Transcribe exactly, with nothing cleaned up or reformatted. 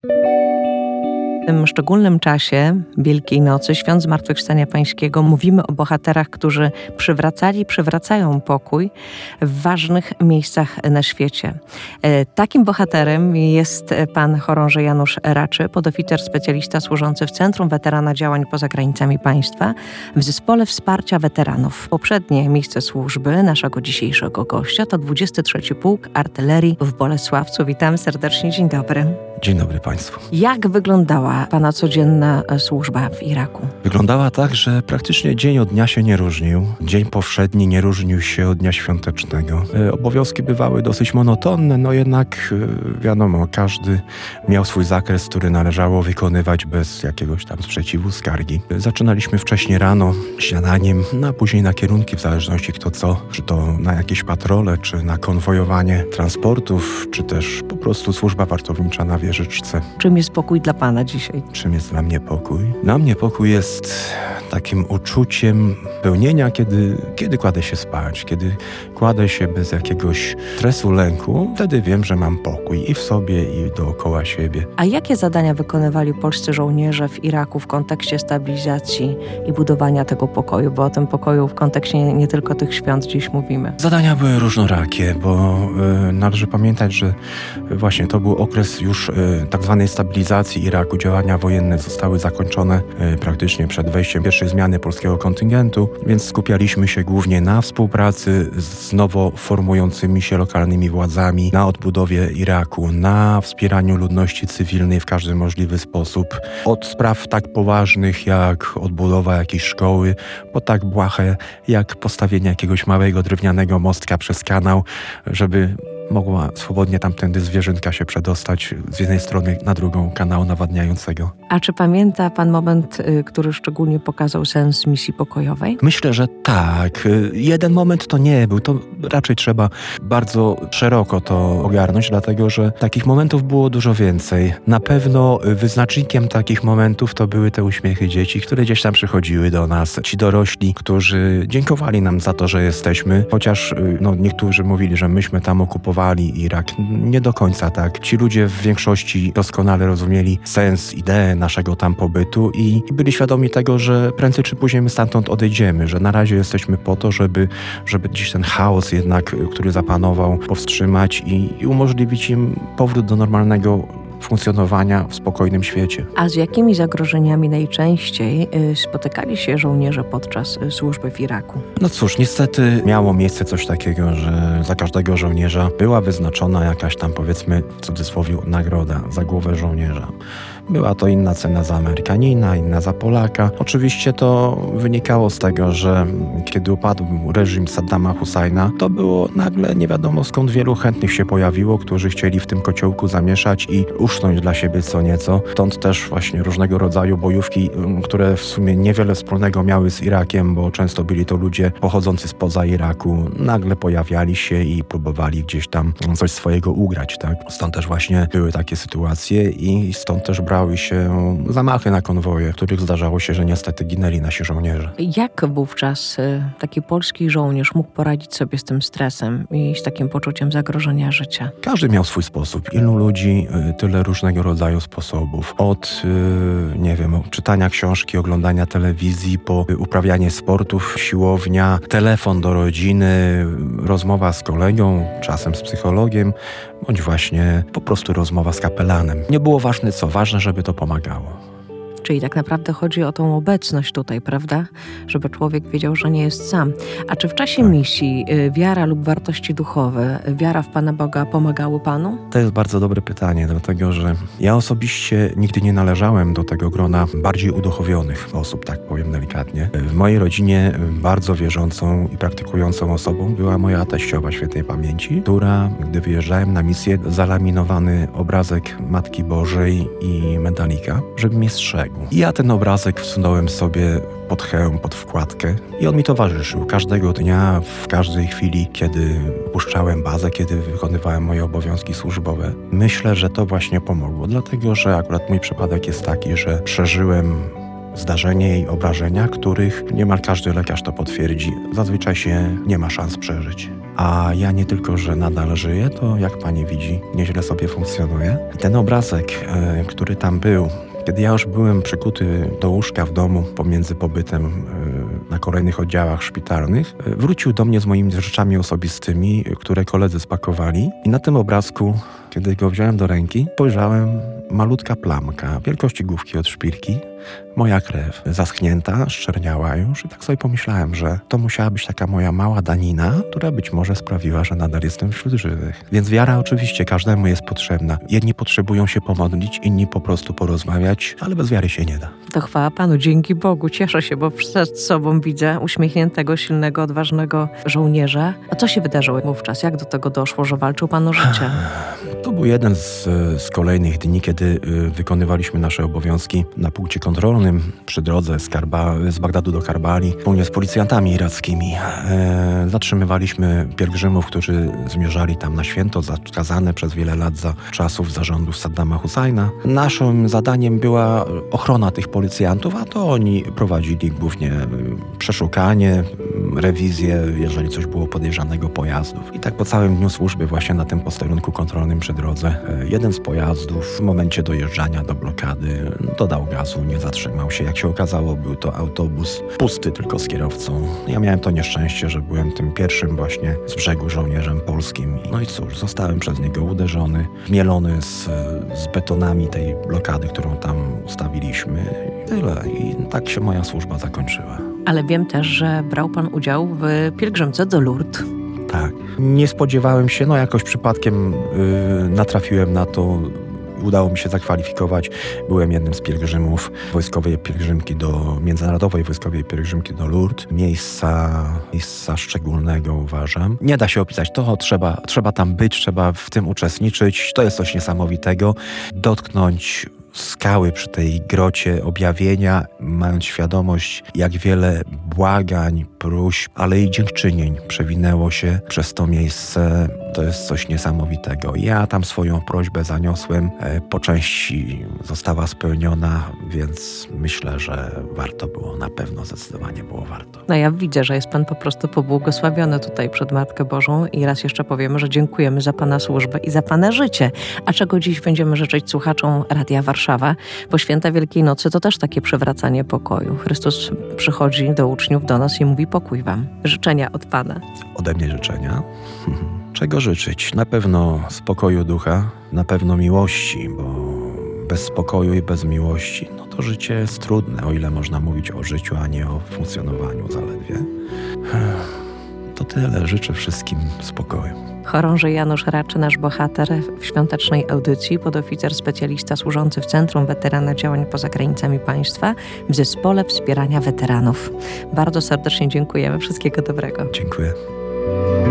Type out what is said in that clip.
W tym szczególnym czasie Wielkiej Nocy, Świąt Zmartwychwstania Pańskiego, mówimy o bohaterach, którzy przywracali, przywracają pokój w ważnych miejscach na świecie. Takim bohaterem jest pan chorąży Janusz Raczy, podoficer specjalista służący w Centrum Weterana Działań Poza Granicami Państwa w Zespole Wsparcia Weteranów. Poprzednie miejsce służby naszego dzisiejszego gościa to dwudziesty trzeci Pułk Artylerii w Bolesławcu. Witam serdecznie, dzień dobry. Dzień dobry Państwu. Jak wyglądała pana codzienna służba w Iraku? Wyglądała tak, że praktycznie dzień od dnia się nie różnił. Dzień powszedni nie różnił się od dnia świątecznego. E, obowiązki bywały dosyć monotonne, no jednak e, wiadomo, każdy miał swój zakres, który należało wykonywać bez jakiegoś tam sprzeciwu, skargi. E, zaczynaliśmy wcześnie rano śniadaniem, no a później na kierunki, w zależności kto co, czy to na jakieś patrole, czy na konwojowanie transportów, czy też po prostu służba wartownicza na wieżyczce. Czym jest pokój dla pana dzisiaj? Czym jest dla mnie pokój? Dla mnie pokój jest takim uczuciem pełnienia, kiedy, kiedy kładę się spać, kiedy kładę się bez jakiegoś stresu, lęku. Wtedy wiem, że mam pokój i w sobie, i dookoła siebie. A jakie zadania wykonywali polscy żołnierze w Iraku w kontekście stabilizacji i budowania tego pokoju? Bo o tym pokoju w kontekście nie, nie tylko tych świąt dziś mówimy. Zadania były różnorakie, bo y, należy pamiętać, że właśnie to był okres już y, tak zwanej stabilizacji Iraku. Działania wojenne zostały zakończone y, praktycznie przed wejściem pierwszej zmiany polskiego kontyngentu, więc skupialiśmy się głównie na współpracy z nowo formującymi się lokalnymi władzami, na odbudowie Iraku, na wspieraniu ludności cywilnej w każdy możliwy sposób. Od spraw tak poważnych jak odbudowa jakiejś szkoły, po tak błahe jak postawienie jakiegoś małego drewnianego mostka przez kanał, żeby mogła swobodnie tamtędy zwierzynka się przedostać z jednej strony na drugą kanału nawadniającego. A czy pamięta pan moment, y, który szczególnie pokazał sens misji pokojowej? Myślę, że tak. Jeden moment to nie był. To raczej trzeba bardzo szeroko to ogarnąć, dlatego że takich momentów było dużo więcej. Na pewno wyznacznikiem takich momentów to były te uśmiechy dzieci, które gdzieś tam przychodziły do nas. Ci dorośli, którzy dziękowali nam za to, że jesteśmy, chociaż no, niektórzy mówili, że myśmy tam okupowali Irak. Nie do końca tak. Ci ludzie w większości doskonale rozumieli sens, ideę naszego tam pobytu i byli świadomi tego, że prędzej czy później my stamtąd odejdziemy, że na razie jesteśmy po to, żeby, żeby gdzieś ten chaos jednak, który zapanował, powstrzymać i, i umożliwić im powrót do normalnego funkcjonowania w spokojnym świecie. A z jakimi zagrożeniami najczęściej y, spotykali się żołnierze podczas y, służby w Iraku? No cóż, niestety miało miejsce coś takiego, że za każdego żołnierza była wyznaczona jakaś tam, powiedzmy w cudzysłowie, nagroda za głowę żołnierza. Była to inna cena za Amerykanina, inna za Polaka. Oczywiście to wynikało z tego, że kiedy upadł reżim Saddama Husajna, to było nagle nie wiadomo skąd wielu chętnych się pojawiło, którzy chcieli w tym kociołku zamieszać i uszcząć dla siebie co nieco. Stąd też właśnie różnego rodzaju bojówki, które w sumie niewiele wspólnego miały z Irakiem, bo często byli to ludzie pochodzący spoza Iraku. Nagle pojawiali się i próbowali gdzieś tam coś swojego ugrać, tak? Stąd też właśnie były takie sytuacje i stąd też brały się zamachy na konwoje, w których zdarzało się, że niestety ginęli nasi żołnierze. Jak wówczas y, taki polski żołnierz mógł poradzić sobie z tym stresem i z takim poczuciem zagrożenia życia? Każdy miał swój sposób. Ilu ludzi, y, tyle różnego rodzaju sposobów. Od, y, nie wiem, czytania książki, oglądania telewizji, po y, uprawianie sportów, siłownia, telefon do rodziny, rozmowa z kolegą, czasem z psychologiem, bądź właśnie po prostu rozmowa z kapelanem. Nie było ważne co, ważne, żeby to pomagało. Czyli tak naprawdę chodzi o tą obecność tutaj, prawda? Żeby człowiek wiedział, że nie jest sam. A czy w czasie Tak. misji y, wiara lub wartości duchowe, wiara w Pana Boga pomagały panu? To jest bardzo dobre pytanie, dlatego że ja osobiście nigdy nie należałem do tego grona bardziej uduchowionych osób, tak powiem delikatnie. W mojej rodzinie bardzo wierzącą i praktykującą osobą była moja teściowa świętej pamięci, która, gdy wyjeżdżałem na misję, zalaminowany obrazek Matki Bożej i medalika, żeby mnie strzegł. I ja ten obrazek wsunąłem sobie pod hełm, pod wkładkę i on mi towarzyszył każdego dnia, w każdej chwili, kiedy opuszczałem bazę, kiedy wykonywałem moje obowiązki służbowe. Myślę, że to właśnie pomogło, dlatego że akurat mój przypadek jest taki, że przeżyłem zdarzenie i obrażenia, których niemal każdy lekarz to potwierdzi. Zazwyczaj się nie ma szans przeżyć. A ja nie tylko, że nadal żyję, to jak pani widzi, nieźle sobie funkcjonuję. I ten obrazek, e, który tam był, kiedy ja już byłem przykuty do łóżka w domu pomiędzy pobytem e, na kolejnych oddziałach szpitalnych, e, wrócił do mnie z moimi rzeczami osobistymi, które koledzy spakowali. I na tym obrazku, kiedy go wziąłem do ręki, spojrzałem, malutka plamka wielkości główki od szpilki, moja krew zaschnięta, szczerniała już i tak sobie pomyślałem, że to musiała być taka moja mała danina, która być może sprawiła, że nadal jestem wśród żywych. Więc wiara oczywiście każdemu jest potrzebna. Jedni potrzebują się pomodlić, inni po prostu porozmawiać, ale bez wiary się nie da. To chwała Panu, dzięki Bogu, cieszę się, bo przed sobą widzę uśmiechniętego, silnego, odważnego żołnierza. A co się wydarzyło wówczas? Jak do tego doszło, że walczył Pan o życie? To był jeden z, z kolejnych dni, kiedy y, wykonywaliśmy nasze obowiązki na punkcie kontrolnym przy drodze z, Karba, z Bagdadu do Karbali, wspólnie z policjantami irackimi. E, zatrzymywaliśmy pielgrzymów, którzy zmierzali tam na święto zakazane przez wiele lat za czasów zarządów Saddama Husajna. Naszym zadaniem była ochrona tych policjantów, a to oni prowadzili głównie przeszukanie, rewizję, jeżeli coś było podejrzanego pojazdów. I tak po całym dniu służby właśnie na tym posterunku kontrolnym przy drodze jeden z pojazdów w momencie dojeżdżania do blokady dodał gazu, nie zatrzymał się. Jak się okazało, był to autobus pusty tylko z kierowcą. Ja miałem to nieszczęście, że byłem tym pierwszym właśnie z brzegu żołnierzem polskim. No i cóż, zostałem przez niego uderzony, mielony z, z betonami tej blokady, którą tam ustawiliśmy. I tyle. I tak się moja służba zakończyła. Ale wiem też, że brał Pan udział w pielgrzymce do Lourdes. Tak. Nie spodziewałem się, no jakoś przypadkiem yy, natrafiłem na to. Udało mi się zakwalifikować. Byłem jednym z pielgrzymów wojskowej pielgrzymki do, międzynarodowej wojskowej pielgrzymki do Lourdes. Miejsca, miejsca szczególnego uważam. Nie da się opisać. To trzeba, trzeba tam być, trzeba w tym uczestniczyć. To jest coś niesamowitego. Dotknąć skały przy tej grocie objawienia, mając świadomość, jak wiele błagań, próśb, ale i dziękczynień przewinęło się przez to miejsce. To jest coś niesamowitego. Ja tam swoją prośbę zaniosłem. Po części została spełniona, więc myślę, że warto było, na pewno zdecydowanie było warto. No ja widzę, że jest Pan po prostu pobłogosławiony tutaj przed Matkę Bożą i raz jeszcze powiemy, że dziękujemy za Pana służbę i za Pana życie. A czego dziś będziemy życzyć słuchaczom Radia Warszawa? Bo święta Wielkiej Nocy to też takie przywracanie pokoju. Chrystus przychodzi do uczniów, do nas i mówi: pokój wam. Życzenia od Pana. Ode mnie życzenia. Czego życzyć? Na pewno spokoju ducha, na pewno miłości, bo bez spokoju i bez miłości, no to życie jest trudne, o ile można mówić o życiu, a nie o funkcjonowaniu zaledwie. To tyle. Życzę wszystkim spokoju. Chorąży Janusz Raczy, nasz bohater w świątecznej audycji, podoficer specjalista służący w Centrum Weterana Działań Poza Granicami Państwa w Zespole Wspierania Weteranów. Bardzo serdecznie dziękujemy. Wszystkiego dobrego. Dziękuję.